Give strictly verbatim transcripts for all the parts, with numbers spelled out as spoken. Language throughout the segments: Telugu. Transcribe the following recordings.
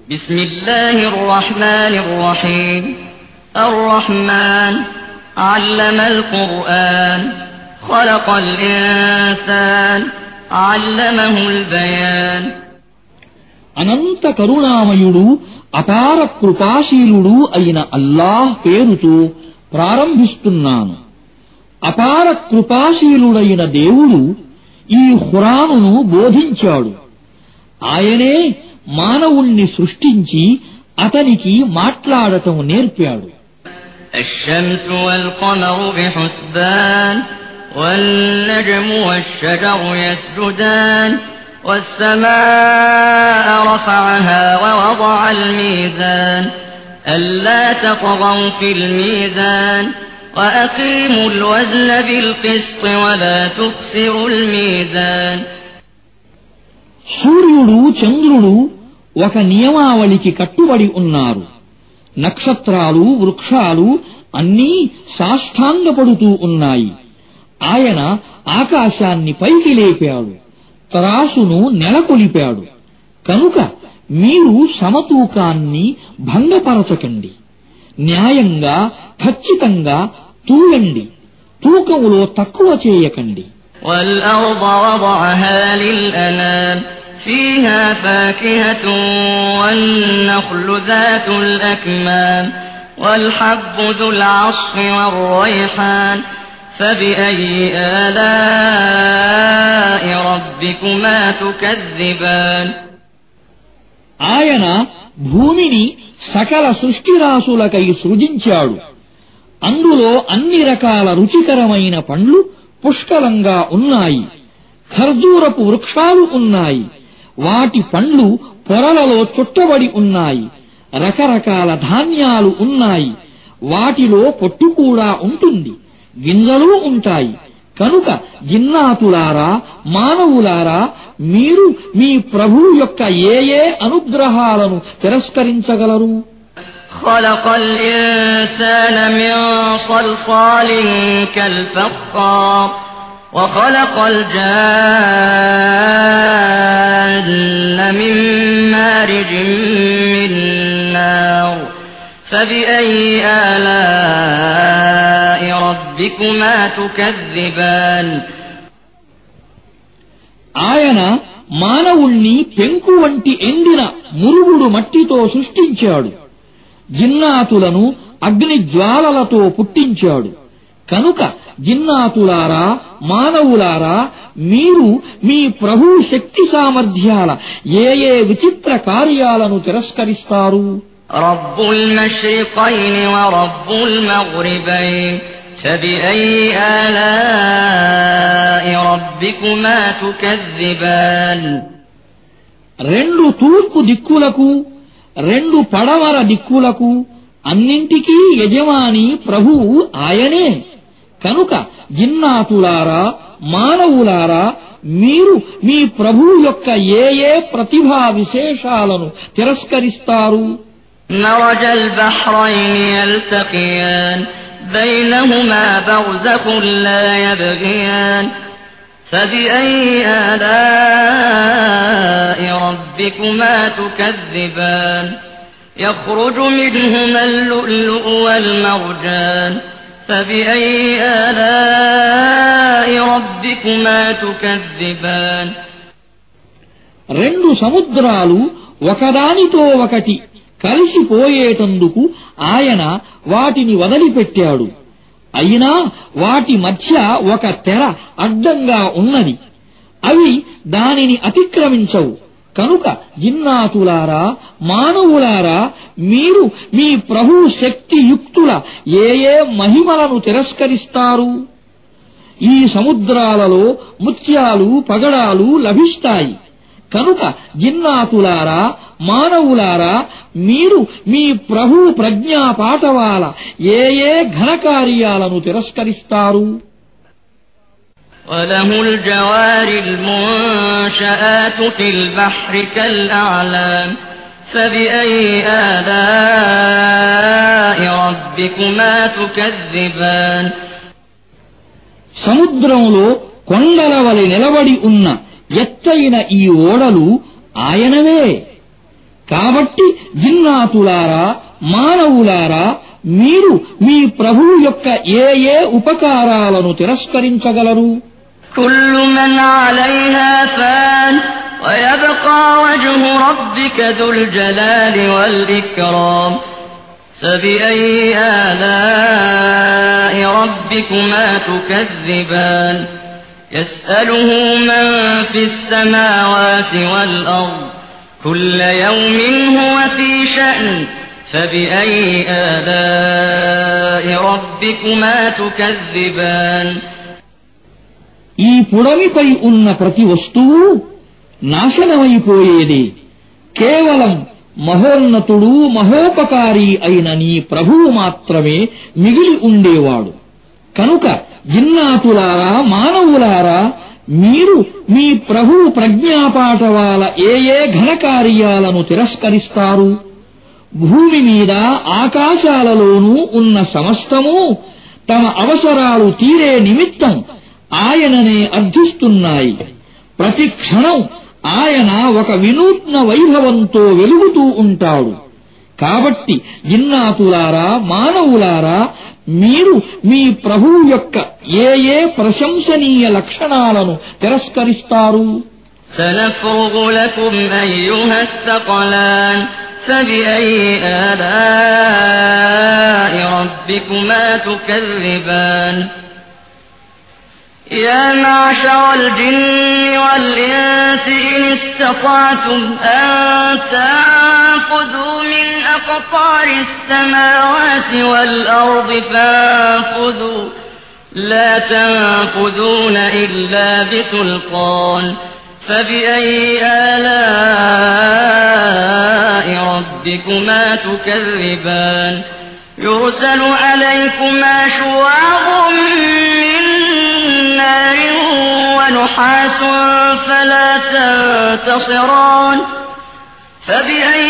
بسم الله الرحمن الرحيم الرحمن علم القرآن خلق الإنسان علمه البيان అనంత కరుణామయుడు అపార కృపాశీలుడు అయిన అల్లాహ్ పేరుతో ప్రారంభిస్తున్నాను. అపార కృపాశీలుడైన దేవుడు ఈ ఖురానును బోధించాడు. ఆయనే మానవుణ్ణి సృష్టించి అతనికి మాట్లాడటం నేర్పాడు. الشمس والقمر بحسبان والنجم والشجر يسجدان والسماء رفعها ووضع الميزان ألا تطغوا في الميزان وأقيموا الوزن بالقسط ولا تخسروا الميزان. సూర్యుడు చంద్రుడు ఒక నియమావళికి కట్టుబడి ఉన్నారు. నక్షత్రాలు వృక్షాలు అన్నీ సాష్టాంగపడుతూ ఉన్నాయి. ఆయన ఆకాశాన్ని పైకి లేపాడు, తరాసును నెలకొలిపాడు. కనుక మీరు సమతూకాన్ని భంగపరచకండి. న్యాయంగా ఖచ్చితంగా తూయండి, తూకములో తక్కువ చేయకండి. والأرض وضعها للأنام فيها فاكهة والنخل ذات الأكمام والحب ذو العصف والريحان فبأي آلاء ربكما تكذبان. ఆయన భూమిని సకల సృష్టిరాశులకై సృజించాడు. అందులో అన్ని రకాల రుచికరమైన పండ్లు పుష్కలంగా ఉన్నాయి. ఖర్జూరపు వృక్షాలు ఉన్నాయి. వాటి పండ్లు పొరలలో చుట్టబడి ఉన్నాయి. రకరకాల ధాన్యాలు ఉన్నాయి. వాటిలో పొట్టు కూడా ఉంటుంది, గింజలు ఉంటాయి. కనుక జిన్నాతులారా, మానవులారా, మీరు మీ ప్రభువు యొక్క ఏ ఏ అనుగ్రహాలను తిరస్కరించగలరు? خلق الإنسان من صلصال كالفخار وخلق الجان من مارج من نار فبأي آلاء ربكما تكذبان. ఆయన మానవుణ్ణి పెంకు వంటి ఎండిన మురుగుడు మట్టితో సృష్టించాడు. జిన్నాతులను అగ్ని జ్వాలలతో పుట్టించాడు. కనుక జిన్నాతులారా, మానవులారా, మీరు మీ ప్రభు శక్తి సామర్థ్యాల ఏ ఏ విచిత్ర కార్యాలను తిరస్కరిస్తారు? రబ్బుల్ మష్రికైన్ వ రబ్బుల్ మగ్రిబైన్ ఫబిఐ ఆలాఇ రబ్బికుమా తుకజ్జిబాన్. రెండు తూర్పు దిక్కులకు, రెండు పడమర దిక్కులకు అన్నింటికీ యజమాని ప్రభువు ఆయనే. కనుక జిన్నాతులారా, మానవులారా, మీరు మీ ప్రభువు యొక్క ఏ ఏ ప్రతిభా విశేషాలను తిరస్కరిస్తారు? మరజల్ బహ్రైన్ యల్తఖియాన్ బైనహుమా బర్జఖున్ లా యబ్ఘియాన్ فبأي آلاء ربكما تكذبان. يخرج منهما اللؤلؤ والمرجان فبأي آلاء ربكما تكذبان. రెండు సముద్రాలు ఒకదానితో ఒకటి కలిసిపోయేటందుకు ఆయన వాటిని వదిలిపెట్టాడు. అయినా వాటి మధ్య ఒక తెర అడ్డంగా ఉన్నది. అవి దానిని అతిక్రమించవు. కనుక జిన్నాతులారా, మానవులారా, మీరు మీ ప్రభు శక్తియుక్తుల ఏ ఏ మహిమలను తిరస్కరిస్తారు? ఈ సముద్రాలలో ముత్యాలు, పగడాలు లభిస్తాయి. కనుక జిన్నాతులారా, మానవులారా, మీరు మీ ప్రభు ప్రజ్ఞా పాఠవాల ఏ ఏ ఘనకార్యాలను తిరస్కరిస్తారు? وله الجوار المنشآت في البحر كالأعلام فبأي آلاء ربكما تكذبان. సముద్రంలో కొండల వలె నిలబడి ఉన్న ఎత్తైన ఈ ఓడలు ఆయనవే. కాబట్టి జిన్నాతులారా, మానవులారా, మీరు మీ ప్రభువు యొక్క ఏ ఏ ఉపకారాలను తిరస్కరించగలరు? కుల్లు మన్ అలైహా ఫాన్ వయబ్కా వజ్హు రబ్బిక దుల్ జలాలి వల్ ఇక్రామ్ ఫబిఐయి ఆలాఇ రబ్బికుమా తుకజ్జిబాన్ యస్అలుహు మన్ ఫిస్ సమావాతి వల్ అర్ద్ కుల్ల యౌమిన్ హువ ఫీ షأన్ فبأي آلاء ربكما تكذبان ఈ పుడమిపై ఉన్న ప్రతి వస్తువు నాశనమైపోయేదే. కేవలం మహోన్నతుడు మహోపకారి అయిన నీ ప్రభువు మాత్రమే మిగిలి ఉండేవాడు. కనుక జిన్నాతులారా, మానవులారా, మీరు మీ ప్రభువు ప్రజ్ఞాపాఠవాల ఏ ఏ ఘనకార్యాలను తిరస్కరిస్తారు? భూమి మీద ఆకాశాలలోనూ ఉన్న సమస్తము తమ అవసరాలు తీరే నిమిత్తం ఆయననే అర్థిస్తున్నాయి. ప్రతి క్షణం ఆయన ఒక వినూత్న వైభవంతో వెలుగుతూ ఉంటాడు. కాబట్టి జిన్నాతులారా, మానవులారా, మీరు మీ ప్రభువు యొక్క ఏ ఏ ప్రశంసనీయ లక్షణాలను తిరస్కరిస్తారు? سنفرغ لكم أيها الثقلان فبأي آلاء ربكما تكذبان يا معشر الجن والإنس إن استطعتم أن تنفذوا من أقطار السماوات والأرض فانفذوا لا تنفذون إلا بسلطان فبأي آلاء ربكما تكذبان يرسل عليكما شواظ من نار ونحاس فلا تنتصران فبأي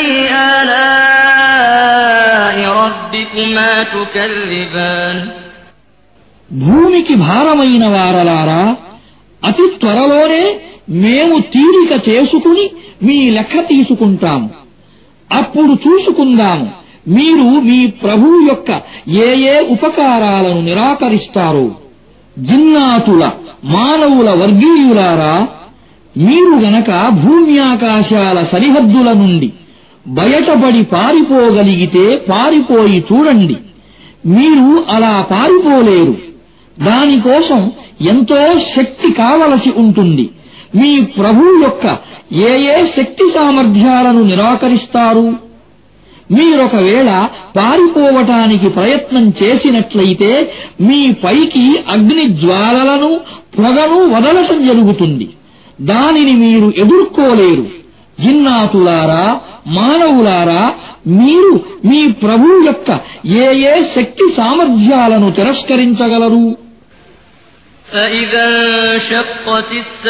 آلاء ربكما تكذبان భూమికి భారమైన వారలారా, అతి త్వరలోనే మేము తీరిక చేసుకుని మీ లెక్క తీసుకుంటాము. అప్పుడు చూసుకుందాము మీరు మీ ప్రభువు యొక్క ఏ ఏ ఉపకారాలను నిరాకరిస్తారో. జిన్నాతుల, మానవుల వర్గీయులారా, మీరు గనక భూమ్యాకాశాల సరిహద్దుల నుండి బయటపడి పారిపోగలిగితే పారిపోయి చూడండి. మీరు అలా పారిపోలేరు. దానికోసం ఎంతో శక్తి కావలసి ఉంటుంది. మీ ప్రభువు యొక్క ఏ ఏ శక్తి సామర్థ్యాలను నిరాకరిస్తారు? మీరొకవేళ పారిపోవటానికి ప్రయత్నం చేసినట్లయితే మీ పైకి అగ్ని జ్వాలలను, పొగను వదలటం జరుగుతుంది. దానిని మీరు ఎదుర్కోలేరు. జిన్నాతులారా, మానవులారా, మీరు మీ ప్రభువు యొక్క ఏ ఏ శక్తి సామర్థ్యాలను తిరస్కరించగలరు? فإذا انشقت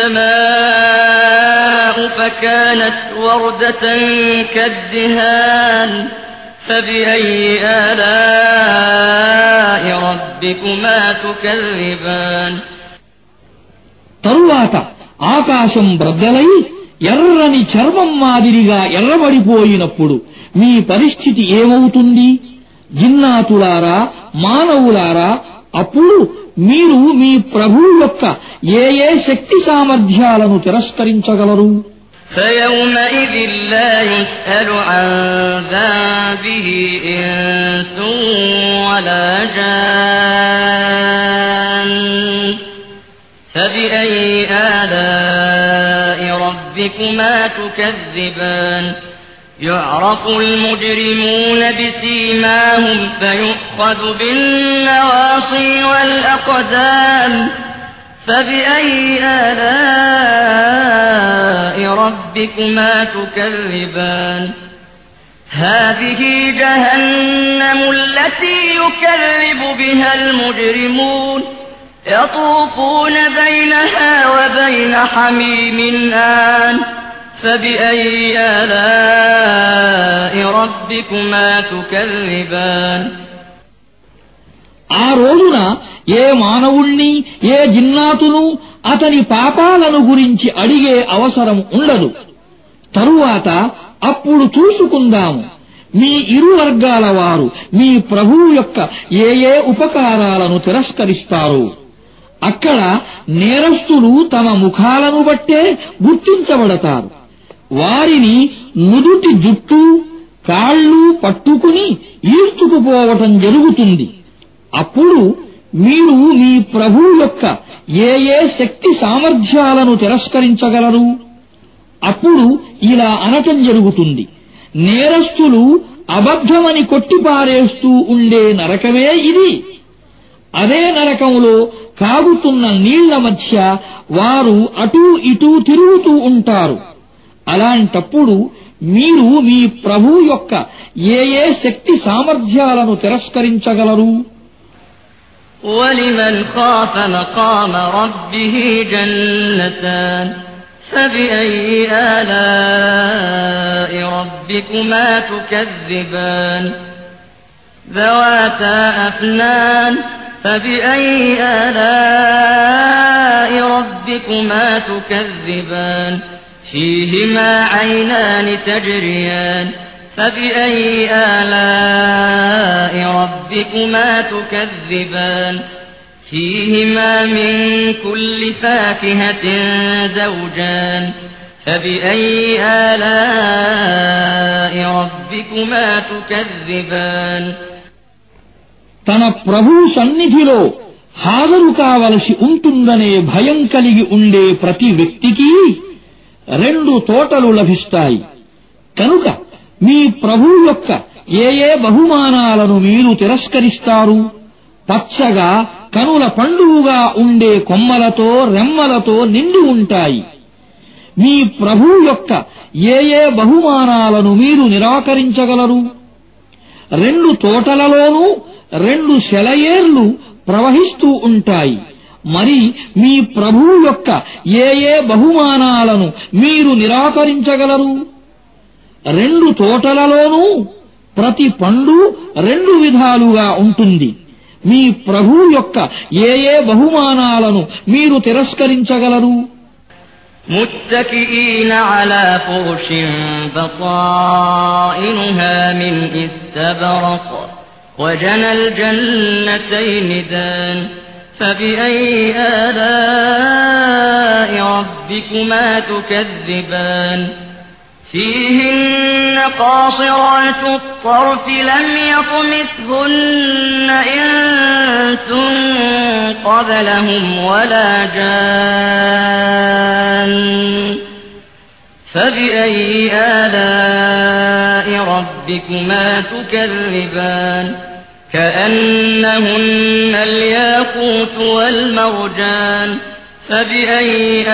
السماء فكانت وردة كالدهان فبأي آلاء ربكما تكذبان తరువాత ఆకాశం బ్రద్దలై ఎర్రని చర్మం మాదిరిగా ఎర్రబడిపోయినప్పుడు మీ పరిస్థితి ఏమవుతుంది? జిన్నాతులారా, మానవులారా, అప్పుడు మీరు మీ ప్రభువు యొక్క ఏ ఏ శక్తి సామర్థ్యాలను తిరస్కరించగలరు? فيومئذ لا يسأل عن ذنبه إنس ولا جان فبأي آلاء ربكما تكذبان يعرف المجرمون بسيماهم فيؤخذ بالنواصي والأقدام فبأي آلاء ربكما تكذبان هذه جهنم التي يكذب بها المجرمون يطوفون بينها وبين حميم آن فبأي آلاء ربكما تكذبان ఆ రోజున ఏ మానవుణ్ణి, ఏ జిన్నాతును అతని పాపాలను గురించి అడిగే అవసరం ఉండదు. తరువాత అప్పుడు చూసుకుందాము మీ ఇరు వర్గాల వారు మీ ప్రభువు యొక్క ఏ ఏ ఉపకారాలను తిరస్కరిస్తారో. అక్కడ నేరస్తులు తమ ముఖాలను బట్టే గుర్తించబడతారు. వారిని నుదుటి జుట్టు కాళ్ళు పట్టుకుని ఈడ్చుకుపోవటం జరుగుతుంది. అప్పుడు మీరు మీ ప్రభువు యొక్క ఏ ఏ శక్తి సామర్థ్యాలను తిరస్కరించగలరు? అప్పుడు ఇలా అనటం జరుగుతుంది, నేరస్తులు అబద్ధమని కొట్టిపారేస్తూ ఉండే నరకమే ఇది. అదే నరకంలో కాగుతున్న నీళ్ల మధ్య వారు అటూ ఇటూ తిరుగుతూ ఉంటారు. అలాంటప్పుడు మీరు మీ ప్రభువు యొక్క ఏ ఏ శక్తి సామర్థ్యాలను తిరస్కరించగలరు? وَلِمَنْ خَافَ مَقَامَ رَبِّهِ جَنَّتَانِ فَبِأَيِّ آلَاءِ رَبِّكُمَا تُكَذِّبَانِ ذَوَاتَا أَفْنَانٍ فَبِأَيِّ آلَاءِ رَبِّكُمَا تُكَذِّبَانِ فِيهِمَا عَيْنَانِ تَجْرِيَانِ فَبِأَيِّ آلَاءِ رَبِّكُمَا تُكَذِّبَانِ فِيهِمَا مِن كُلِّ فَاكِهَةٍ زَوْجَانِ فَبِأَيِّ آلَاءِ رَبِّكُمَا تُكَذِّبَانِ తన ప్రభువు సన్నిధిలో హాజరు కావలసి ఉంటుందనే భయం కలిగి ఉండే ప్రతి వ్యక్తికి రెండు తోటలు లభిస్తాయి. కనుక మీ ప్రభువు యొక్క ఏ ఏ బహుమానాలను మీరు తిరస్కరిస్తారు? పచ్చగా కనుల పండువుగా ఉండే కొమ్మలతో రెమ్మలతో నిండి ఉంటాయి. మీ ప్రభువు యొక్క ఏ ఏ బహుమానాలను మీరు నిరాకరించగలరు? రెండు తోటలలోనూ రెండు సెలయేర్లు ప్రవహిస్తూ ఉంటాయి. మరి మీ ప్రభువు యొక్క ఏ ఏ బహుమానాలను మీరు నిరాకరించగలరు? రెండు తోటలలోనూ ప్రతి పండు రెండు విధాలుగా ఉంటుంది. మీ ప్రభువు యొక్క ఏ ఏ బహుమానాలను మీరు తిరస్కరించగలరు? متكئين على فرش بطائنها من استبرق وجنى الجنتين دان فبأي آلاء ربكما تكذبان فيهن قاصرات الطرف لم يطمثهن إنس قبلهم ولا جان فبأي آلاء ربكما تكذبان كأنهن الياقوت والمرجان فبأي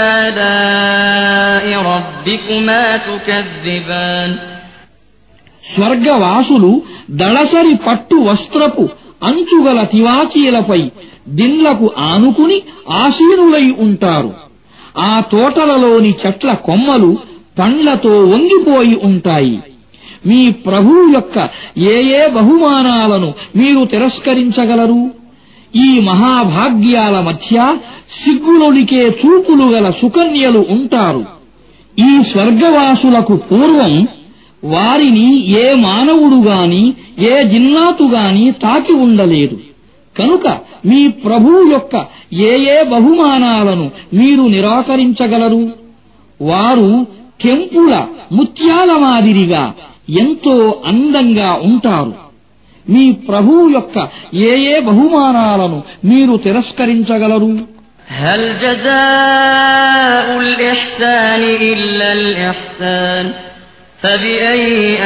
آلاء ربكما تكذبان స్వర్గవాసులు దళసరి పట్టు వస్త్రపు అంచుగల తివాచీలపై దిండ్లకు ఆనుకుని ఆసీనులై ఉంటారు. ఆ తోటలలోని చెట్ల కొమ్మలు పండ్లతో వంగిపోయి ఉంటాయి. మీ ప్రభువు యొక్క ఏ ఏ బహుమానాలను మీరు తిరస్కరించగలరు? ఈ మహాభాగ్యాల మధ్య సిగ్గులొలికే చూపులు గల సుకన్యలు ఉంటారు. ఈ స్వర్గవాసులకు పూర్వం వారిని ఏ మానవుడు గాని ఏ జిన్నాతు గాని తాకి ఉండలేదు. కనుక మీ ప్రభువు యొక్క ఏ ఏ బహుమానాలను మీరు నిరాకరించగలరు? వారు కెంపుల ముత్యాల మాదిరిగా ఎంతో అందంగా ఉంటారు. మీ ప్రభువు యొక్క ఏ ఏ బహుమానాలను మీరు తిరస్కరించగలరు? هل جزاء الإحسان إلا الإحسان فبأي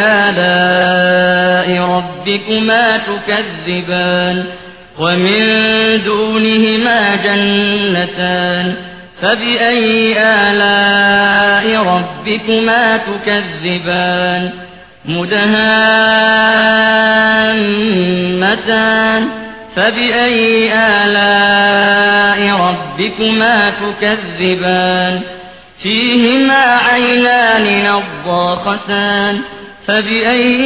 آلاء ربكما تكذبان ومن دونهما جنتان فبأي آلاء ربكما تكذبان مدهامتان فبأي آلاء ربكما تكذبان فيهما عينان نضاختان فبأي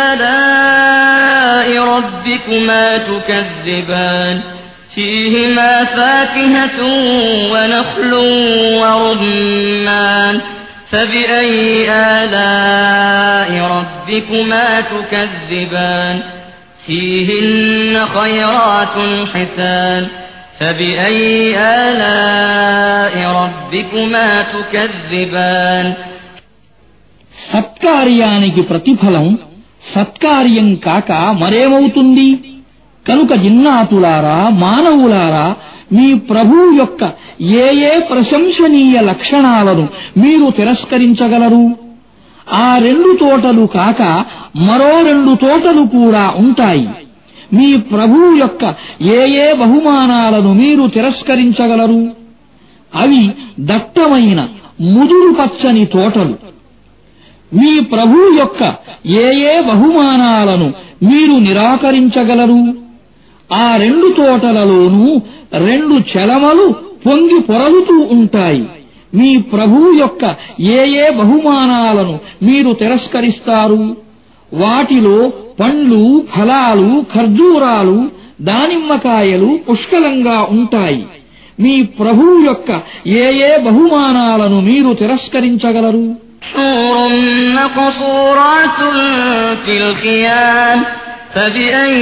آلاء ربكما تكذبان فيهما فاكهة ونخل ورمان فبأي آلاء ربكما تكذبان فيهن خيرات حسان فبأي آلاء ربكما تكذبان సత్కార్యానికి ప్రతిఫలం సత్కార్యం కాక మరేమవుతుంది? కనుక జిన్నాతులారా, మానవులారా, మీ ప్రభువు యొక్క ఏ ఏ ప్రశంసనీయ లక్షణాలను మీరు తిరస్కరించగలరు? ఆ రెండు తోటలు కాక మరో రెండు తోటలు కూడా ఉంటాయి. మీ ప్రభువు యొక్క ఏ ఏ బహుమానాలను మీరు తిరస్కరించగలరు? అవి దట్టమైన ముదురు పచ్చని తోటలు. మీ ప్రభువు యొక్క ఏ ఏ బహుమానాలను మీరు నిరాకరించగలరు? ఆ రెండు తోటలలోనూ రెండు చెలమలు పొంగి పొరలుతూ ఉంటాయి. మీ ప్రభువు యొక్క ఏ ఏ బహుమానాలను మీరు తిరస్కరిస్తారు? వాటిలో పండ్లు, ఫలాలు, ఖర్జూరాలు, దానిమ్మకాయలు పుష్కలంగా ఉంటాయి. మీ ప్రభువు యొక్క ఏ ఏ బహుమానాలను మీరు తిరస్కరించగలరు? حور مقصورات في الخيام فبأي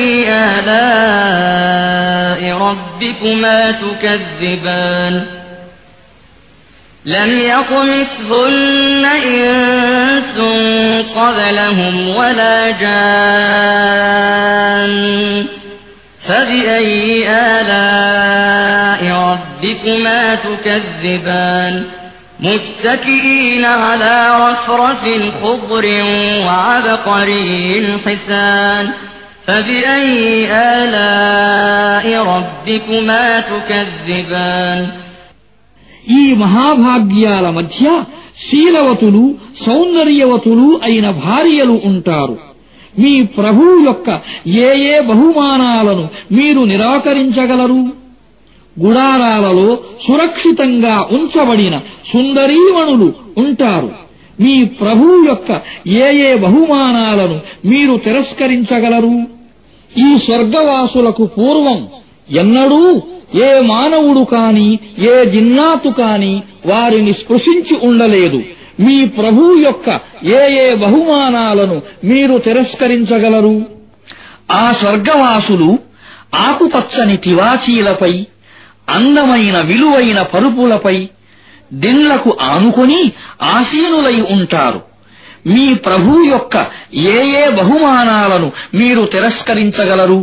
آلاء ربكما تكذبان لم يطمثهن إنس قبلهم ولا جان فبأي آلاء ربكما تكذبان متكئين على رفرف خضر وعبقري حسان فبأي آلاء ربكما تكذبان ఈ మహాభాగ్యాల మధ్య శీలవతులు, సౌందర్యవతులు అయిన భార్యలు ఉంటారు. మీ ప్రభువు యొక్క ఏ ఏ బహుమానాలను మీరు నిరాకరించగలరు? గుడారాలలో సురక్షితంగా ఉంచబడిన సుందరీమణులు ఉంటారు. మీ ప్రభువు యొక్క ఏ ఏ బహుమానాలను మీరు తిరస్కరించగలరు? ఈ స్వర్గవాసులకు పూర్వం ఎన్నడూ ఏ మానవుడు కాని, ఏ జిన్నాతు కాని వారిని స్పృశించి ఉండలేదు. మీ ప్రభువు యొక్క ఏ ఏ బహుమానాలను మీరు తిరస్కరించగలరు? ఆ స్వర్గవాసులు ఆకుపచ్చని తివాచీలపై, అందమైన విలువైన పరుపులపై, దిండ్లకు ఆనుకొని ఆసీనులై ఉంటారు. మీ ప్రభువు యొక్క ఏ ఏ బహుమానాలను మీరు తిరస్కరించగలరు?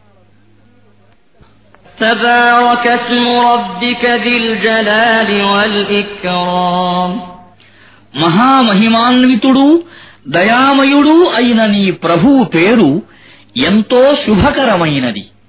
تبارك اسم ربك ذي الجلال والإكرام మహామహిమాన్వితుడు, దయామయుడు అయిన నీ ప్రభువు పేరు ఎంతో శుభకరమైనది.